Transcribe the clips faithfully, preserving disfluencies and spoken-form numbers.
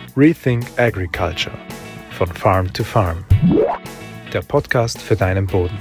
Rethink Agriculture von Farm to Farm. Der Podcast für deinen Boden.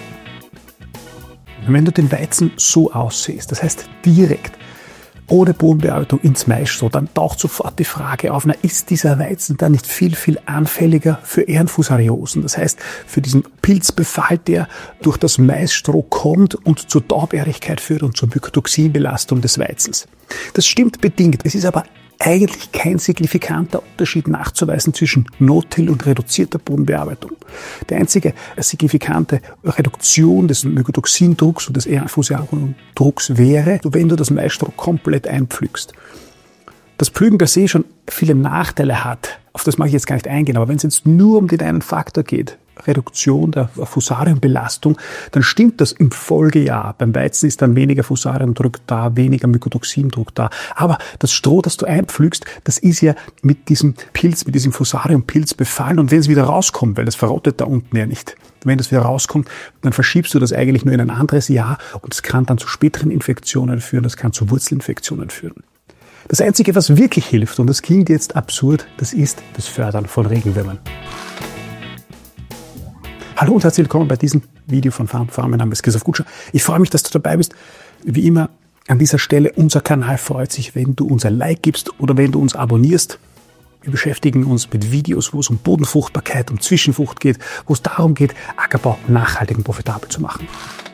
Wenn du den Weizen so aussäst, das heißt direkt ohne Bodenbearbeitung ins Maisstroh, dann taucht sofort die Frage auf, na, ist dieser Weizen dann nicht viel, viel anfälliger für Ährenfusariosen? Das heißt, für diesen Pilzbefall, der durch das Maisstroh kommt und zur Taubehrigkeit führt und zur Mykotoxinbelastung des Weizens. Das stimmt bedingt. Es ist aber eigentlich kein signifikanter Unterschied nachzuweisen zwischen No-Till und reduzierter Bodenbearbeitung. Die einzige signifikante Reduktion des Mykotoxindrucks und des Ährenfusariendrucks wäre, wenn du das Maisstroh komplett einpflügst. Das Pflügen per se schon viele Nachteile hat, auf das mag ich jetzt gar nicht eingehen, aber wenn es jetzt nur um den einen Faktor geht, Reduktion der Fusariumbelastung, dann stimmt das im Folgejahr. Beim Weizen ist dann weniger Fusariumdruck da, weniger Mykotoxindruck da. Aber das Stroh, das du einpflügst, das ist ja mit diesem Pilz, mit diesem Fusariumpilz befallen. Und wenn es wieder rauskommt, weil das verrottet da unten ja nicht, wenn das wieder rauskommt, dann verschiebst du das eigentlich nur in ein anderes Jahr und es kann dann zu späteren Infektionen führen, das kann zu Wurzelinfektionen führen. Das Einzige, was wirklich hilft, und das klingt jetzt absurd, das ist das Fördern von Regenwürmern. Hallo und herzlich willkommen bei diesem Video von Farm to Farm. Mein Name ist Christoph Gutscher. Ich freue mich, dass du dabei bist. Wie immer an dieser Stelle, unser Kanal freut sich, wenn du uns ein Like gibst oder wenn du uns abonnierst. Wir beschäftigen uns mit Videos, wo es um Bodenfruchtbarkeit, um Zwischenfrucht geht, wo es darum geht, Ackerbau nachhaltig und profitabel zu machen.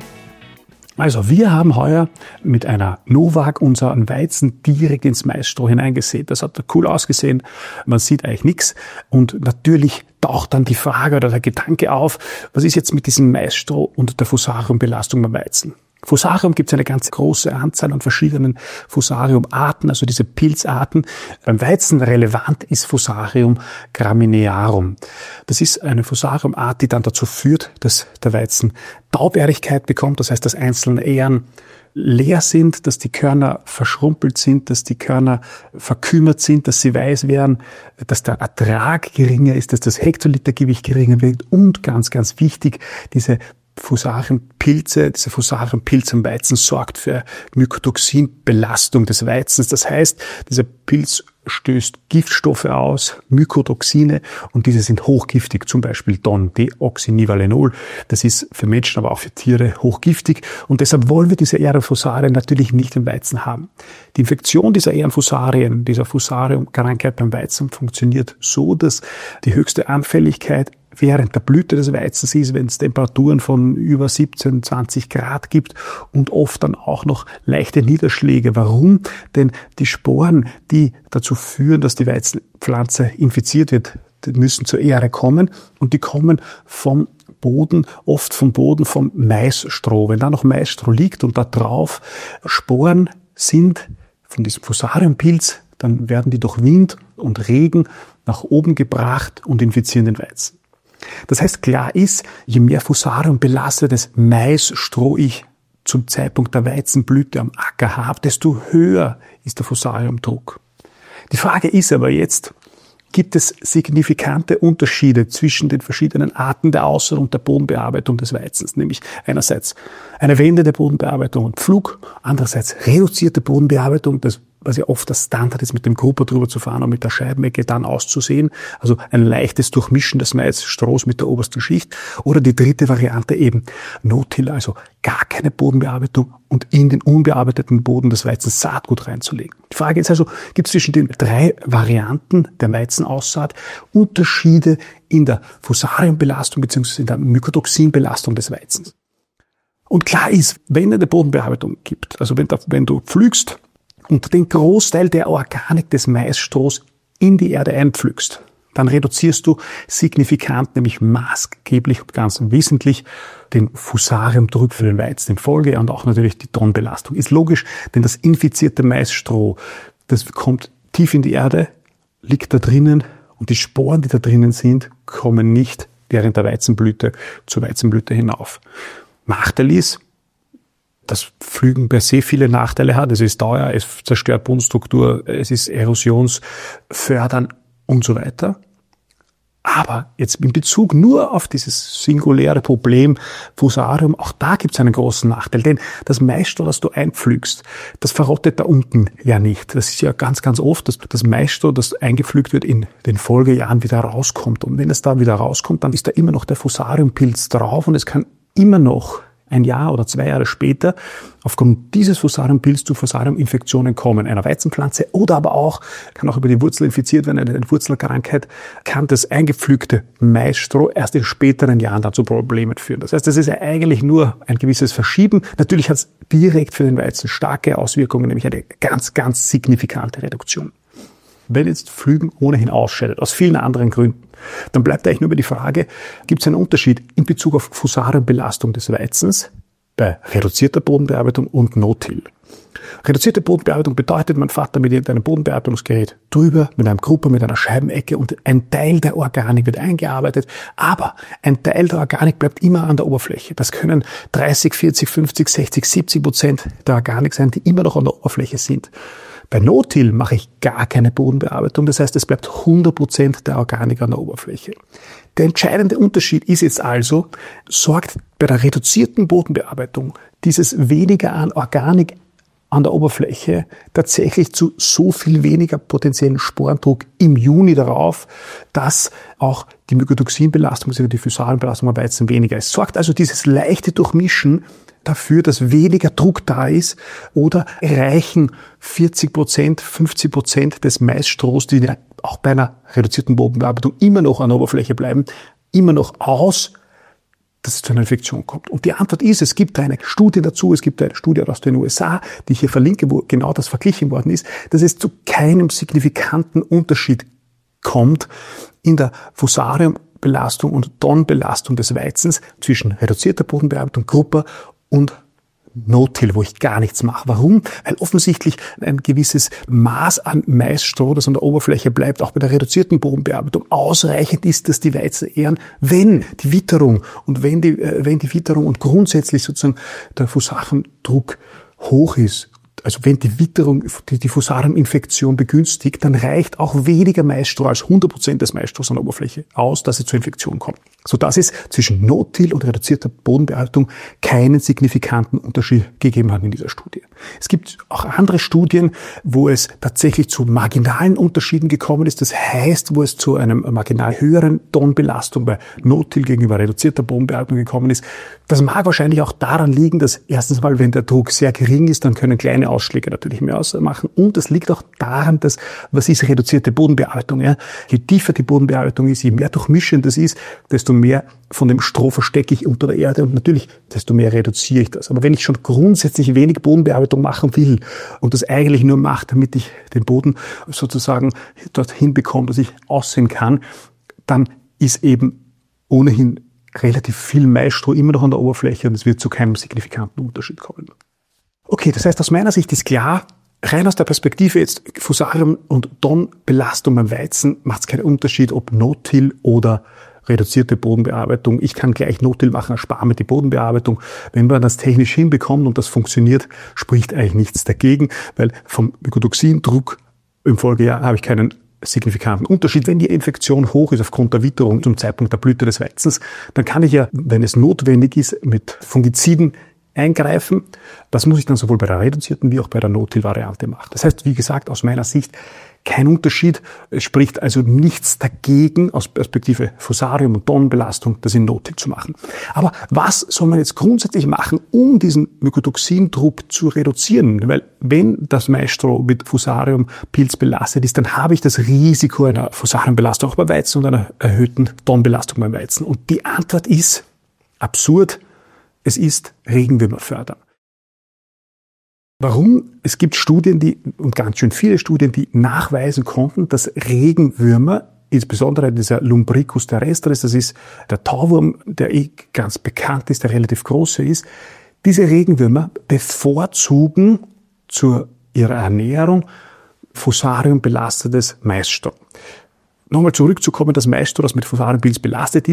Also, wir haben heuer mit einer Novag unseren Weizen direkt ins Maisstroh hineingesät. Das hat cool ausgesehen. Man sieht eigentlich nichts. Und natürlich taucht dann die Frage oder der Gedanke auf, was ist jetzt mit diesem Maisstroh und der Fusariumbelastung beim Weizen? Fusarium gibt es eine ganz große Anzahl an verschiedenen Fusariumarten, also diese Pilzarten. Beim Weizen relevant ist Fusarium graminearum. Das ist eine Fusariumart, die dann dazu führt, dass der Weizen Taubehrigkeit bekommt, das heißt, dass einzelne Ähren leer sind, dass die Körner verschrumpelt sind, dass die Körner verkümmert sind, dass sie weiß werden, dass der Ertrag geringer ist, dass das Hektolitergewicht geringer wird und ganz, ganz wichtig, diese Fusariumpilze, diese Fusariumpilz am Weizen sorgt für Mykotoxinbelastung des Weizens. Das heißt, dieser Pilz stößt Giftstoffe aus, Mykotoxine, und diese sind hochgiftig, zum Beispiel Don-Deoxynivalenol. Das ist für Menschen, aber auch für Tiere hochgiftig, und deshalb wollen wir diese Ährenfusarien natürlich nicht im Weizen haben. Die Infektion dieser Ährenfusarien, dieser Fusariumkrankheit beim Weizen funktioniert so, dass die höchste Anfälligkeit während der Blüte des Weizens ist, wenn es Temperaturen von über siebzehn, zwanzig Grad gibt und oft dann auch noch leichte Niederschläge. Warum? Denn die Sporen, die dazu führen, dass die Weizenpflanze infiziert wird, die müssen zur Ähre kommen, und die kommen vom Boden, oft vom Boden vom Maisstroh. Wenn da noch Maisstroh liegt und da drauf Sporen sind von diesem Fusariumpilz, dann werden die durch Wind und Regen nach oben gebracht und infizieren den Weizen. Das heißt, klar ist, je mehr fusariumbelastetes Maisstroh ich zum Zeitpunkt der Weizenblüte am Acker habe, desto höher ist der Fusariumdruck. Die Frage ist aber jetzt, gibt es signifikante Unterschiede zwischen den verschiedenen Arten der Außer- und der Bodenbearbeitung des Weizens? Nämlich einerseits eine wendende Bodenbearbeitung und Pflug, andererseits reduzierte Bodenbearbeitung, das was ja oft das Standard ist, mit dem Grupper drüber zu fahren und mit der Scheibenecke dann auszusehen. Also ein leichtes Durchmischen des Maisstrohs mit der obersten Schicht. Oder die dritte Variante eben No-Till, also gar keine Bodenbearbeitung und in den unbearbeiteten Boden des Weizens Saatgut reinzulegen. Die Frage ist also, gibt es zwischen den drei Varianten der Weizenaussaat Unterschiede in der Fusariumbelastung bzw. in der Mykotoxinbelastung des Weizens? Und klar ist, wenn es eine Bodenbearbeitung gibt, also wenn, da, wenn du pflügst und den Großteil der Organik des Maisstrohs in die Erde einpflügst, dann reduzierst du signifikant, nämlich maßgeblich und ganz wesentlich, den Fusariumdruck für den Weizen in Folge und auch natürlich die Tonbelastung. Ist logisch, denn das infizierte Maisstroh, das kommt tief in die Erde, liegt da drinnen, und die Sporen, die da drinnen sind, kommen nicht während der Weizenblüte zur Weizenblüte hinauf. Nachteil ist, dass Pflügen per se viele Nachteile hat. Es ist teuer, es zerstört Bodenstruktur, es ist erosionsfördernd und so weiter. Aber jetzt in Bezug nur auf dieses singuläre Problem Fusarium, auch da gibt es einen großen Nachteil, denn das Maisstroh, das du einpflügst, das verrottet da unten ja nicht. Das ist ja ganz, ganz oft, dass das Maisstroh, das eingepflügt wird, in den Folgejahren wieder rauskommt. Und wenn es da wieder rauskommt, dann ist da immer noch der Fusariumpilz drauf und es kann immer noch ein Jahr oder zwei Jahre später aufgrund dieses Fusariumpilz zu Fusariuminfektionen kommen, einer Weizenpflanze, oder aber auch, kann auch über die Wurzel infiziert werden, eine Wurzelkrankheit, kann das eingepflügte Maisstroh erst in späteren Jahren dann zu Problemen führen. Das heißt, das ist ja eigentlich nur ein gewisses Verschieben. Natürlich hat es direkt für den Weizen starke Auswirkungen, nämlich eine ganz, ganz signifikante Reduktion. Wenn jetzt Pflügen ohnehin ausscheidet, aus vielen anderen Gründen, dann bleibt eigentlich nur über die Frage, gibt es einen Unterschied in Bezug auf Fusariumbelastung des Weizens bei reduzierter Bodenbearbeitung und No-Till. Reduzierte Bodenbearbeitung bedeutet, man fährt da mit irgendeinem Bodenbearbeitungsgerät drüber, mit einem Grupper, mit einer Scheibenecke und ein Teil der Organik wird eingearbeitet, aber ein Teil der Organik bleibt immer an der Oberfläche. Das können dreißig, vierzig, fünfzig, sechzig, siebzig Prozent der Organik sein, die immer noch an der Oberfläche sind. Bei No-Till mache ich gar keine Bodenbearbeitung, das heißt, es bleibt hundert Prozent der Organik an der Oberfläche. Der entscheidende Unterschied ist jetzt also, sorgt bei der reduzierten Bodenbearbeitung dieses weniger an Organik an der Oberfläche tatsächlich zu so viel weniger potenziellen Sporendruck im Juni darauf, dass auch die Mycotoxinbelastung, also die Fusariumbelastung am Weizen weniger ist. Sorgt also dieses leichte Durchmischen dafür, dass weniger Druck da ist, oder reichen vierzig Prozent, fünfzig Prozent des Maisstrohs, die auch bei einer reduzierten Bodenbearbeitung immer noch an der Oberfläche bleiben, immer noch aus, dass es zu einer Infektion kommt. Und die Antwort ist, es gibt eine Studie dazu, es gibt eine Studie aus den U S A, die ich hier verlinke, wo genau das verglichen worden ist, dass es zu keinem signifikanten Unterschied kommt in der Fusariumbelastung und Tonnenbelastung des Weizens zwischen reduzierter Bodenbearbeitung, Grupper und No-Till, wo ich gar nichts mache. Warum? Weil offensichtlich ein gewisses Maß an Maisstroh, das an der Oberfläche bleibt, auch bei der reduzierten Bodenbearbeitung ausreichend ist, dass die Weizenähren, wenn die Witterung und wenn die, wenn die Witterung und grundsätzlich sozusagen der Fusariumdruck hoch ist, also wenn die Witterung die, die Fusariuminfektion begünstigt, dann reicht auch weniger Maisstroh als hundert Prozent des Maisstrohs an der Oberfläche aus, dass es zur Infektion kommt. Sodass es zwischen No-Till und reduzierter Bodenbearbeitung keinen signifikanten Unterschied gegeben hat in dieser Studie. Es gibt auch andere Studien, wo es tatsächlich zu marginalen Unterschieden gekommen ist. Das heißt, wo es zu einem marginal höheren Tonnenbelastung bei No-Till gegenüber reduzierter Bodenbearbeitung gekommen ist. Das mag wahrscheinlich auch daran liegen, dass erstens mal, wenn der Druck sehr gering ist, dann können kleine Ausschläge natürlich mehr ausmachen. Und das liegt auch daran, dass, was ist reduzierte Bodenbearbeitung? Ja? Je tiefer die Bodenbearbeitung ist, je mehr durchmischend das ist, desto mehr von dem Stroh verstecke ich unter der Erde und natürlich, desto mehr reduziere ich das. Aber wenn ich schon grundsätzlich wenig Bodenbearbeitung machen will und das eigentlich nur mache, damit ich den Boden sozusagen dorthin bekomme, dass ich aussehen kann, dann ist eben ohnehin relativ viel Maisstroh immer noch an der Oberfläche und es wird zu keinem signifikanten Unterschied kommen. Okay, das heißt, aus meiner Sicht ist klar, rein aus der Perspektive jetzt Fusarium- und Tonnenbelastung beim Weizen macht es keinen Unterschied, ob No-Till oder reduzierte Bodenbearbeitung. Ich kann gleich No-Till machen, erspare mir die Bodenbearbeitung. Wenn man das technisch hinbekommt und das funktioniert, spricht eigentlich nichts dagegen, weil vom Mycotoxindruck im Folgejahr habe ich keinen signifikanten Unterschied. Wenn die Infektion hoch ist aufgrund der Witterung zum Zeitpunkt der Blüte des Weizens, dann kann ich ja, wenn es notwendig ist, mit Fungiziden eingreifen. Das muss ich dann sowohl bei der reduzierten wie auch bei der No-Till-Variante machen. Das heißt, wie gesagt, aus meiner Sicht kein Unterschied. Es spricht also nichts dagegen, aus Perspektive Fusarium- und Tonnenbelastung, das in No-Till zu machen. Aber was soll man jetzt grundsätzlich machen, um diesen Mycotoxindruck zu reduzieren? Weil wenn das Maisstroh mit Fusariumpilz belastet ist, dann habe ich das Risiko einer Fusariumbelastung auch beim Weizen und einer erhöhten Tonnenbelastung beim Weizen. Und die Antwort ist absurd. Es ist Regenwürmer fördern. Warum? Es gibt Studien, die, und ganz schön viele Studien, die nachweisen konnten, dass Regenwürmer, insbesondere dieser Lumbricus terrestris, das ist der Tauwurm, der eh ganz bekannt ist, der relativ große ist, diese Regenwürmer bevorzugen zu ihrer Ernährung fusariumbelastetes Maisstroh. Nochmal zurückzukommen, das Maisstroh, das mit Fusariumpilz belastet ist,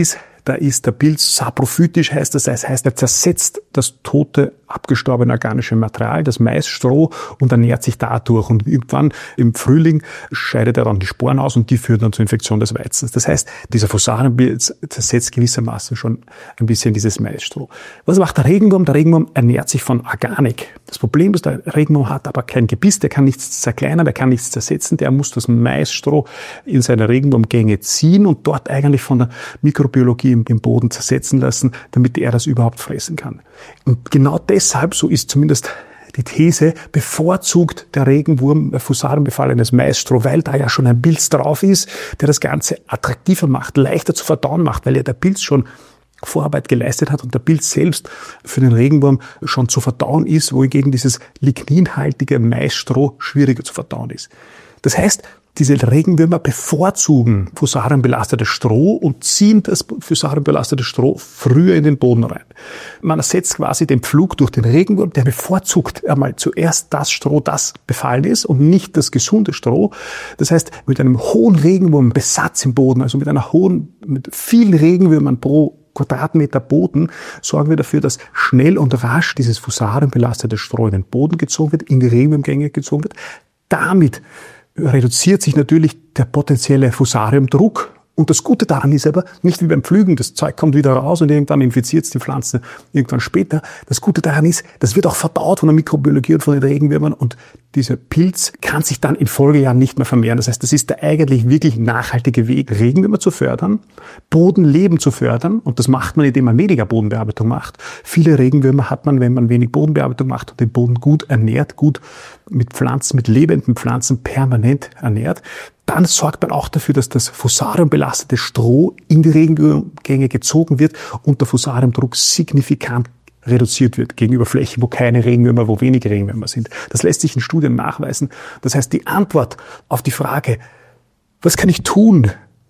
da ist der Pilz saprophytisch, heißt das, das heißt, er zersetzt das tote, abgestorbene organische Material, das Maisstroh, und ernährt sich dadurch. Und irgendwann im Frühling scheidet er dann die Sporen aus und die führen dann zur Infektion des Weizens. Das heißt, dieser Fusarienpilz zersetzt gewissermaßen schon ein bisschen dieses Maisstroh. Was macht der Regenwurm? Der Regenwurm ernährt sich von Organik. Das Problem ist, der Regenwurm hat aber kein Gebiss, der kann nichts zerkleinern, der kann nichts zersetzen, der muss das Maisstroh in seine Regenwurmgänge ziehen und dort eigentlich von der Mikrobiologie im Boden zersetzen lassen, damit er das überhaupt fressen kann. Und genau deshalb, so ist zumindest die These, bevorzugt der Regenwurm fusarienbefallenes Maisstroh, weil da ja schon ein Pilz drauf ist, der das Ganze attraktiver macht, leichter zu verdauen macht, weil ja der Pilz schon Vorarbeit geleistet hat und der Pilz selbst für den Regenwurm schon zu verdauen ist, wohingegen dieses ligninhaltige Maisstroh schwieriger zu verdauen ist. Das heißt, diese Regenwürmer bevorzugen fusarienbelastetes Stroh und ziehen das fusarienbelastete Stroh früher in den Boden rein. Man ersetzt quasi den Pflug durch den Regenwurm, der bevorzugt einmal zuerst das Stroh, das befallen ist und nicht das gesunde Stroh. Das heißt, mit einem hohen Regenwurmbesatz im Boden, also mit einer hohen, mit vielen Regenwürmern pro Quadratmeter Boden, sorgen wir dafür, dass schnell und rasch dieses fusarienbelastete Stroh in den Boden gezogen wird, in die Regenwurmgänge gezogen wird. Damit reduziert sich natürlich der potenzielle Fusariumdruck. Und das Gute daran ist aber, nicht wie beim Pflügen, das Zeug kommt wieder raus und irgendwann infiziert es die Pflanze irgendwann später. Das Gute daran ist, das wird auch verdaut von der Mikrobiologie und von den Regenwürmern und dieser Pilz kann sich dann in Folgejahren nicht mehr vermehren. Das heißt, das ist der eigentlich wirklich nachhaltige Weg, Regenwürmer zu fördern, Bodenleben zu fördern, und das macht man, indem man weniger Bodenbearbeitung macht. Viele Regenwürmer hat man, wenn man wenig Bodenbearbeitung macht und den Boden gut ernährt, gut mit Pflanzen, mit lebenden Pflanzen permanent ernährt. Dann sorgt man auch dafür, dass das fusariumbelastete Stroh in die Regenwurmgänge gezogen wird und der Fusariumdruck signifikant reduziert wird gegenüber Flächen, wo keine Regenwürmer, wo wenige Regenwürmer sind. Das lässt sich in Studien nachweisen. Das heißt, die Antwort auf die Frage, was kann ich tun,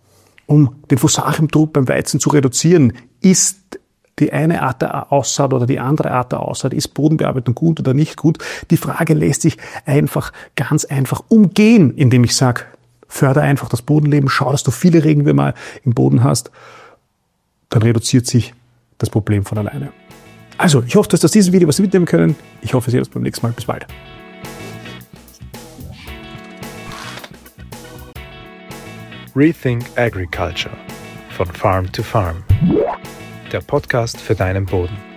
um den Fusariumdruck beim Weizen zu reduzieren, ist die eine Art der Aussaat oder die andere Art der Aussaat, ist Bodenbearbeitung gut oder nicht gut? Die Frage lässt sich einfach, ganz einfach umgehen, indem ich sage, förder einfach das Bodenleben, schau, dass du viele Regenwürmer im Boden hast, dann reduziert sich das Problem von alleine. Also, ich hoffe, dass aus diesem Video was Sie mitnehmen können. Ich hoffe, Sie sehen uns beim nächsten Mal. Bis bald. Rethink Agriculture von Farm to Farm. Der Podcast für deinen Boden.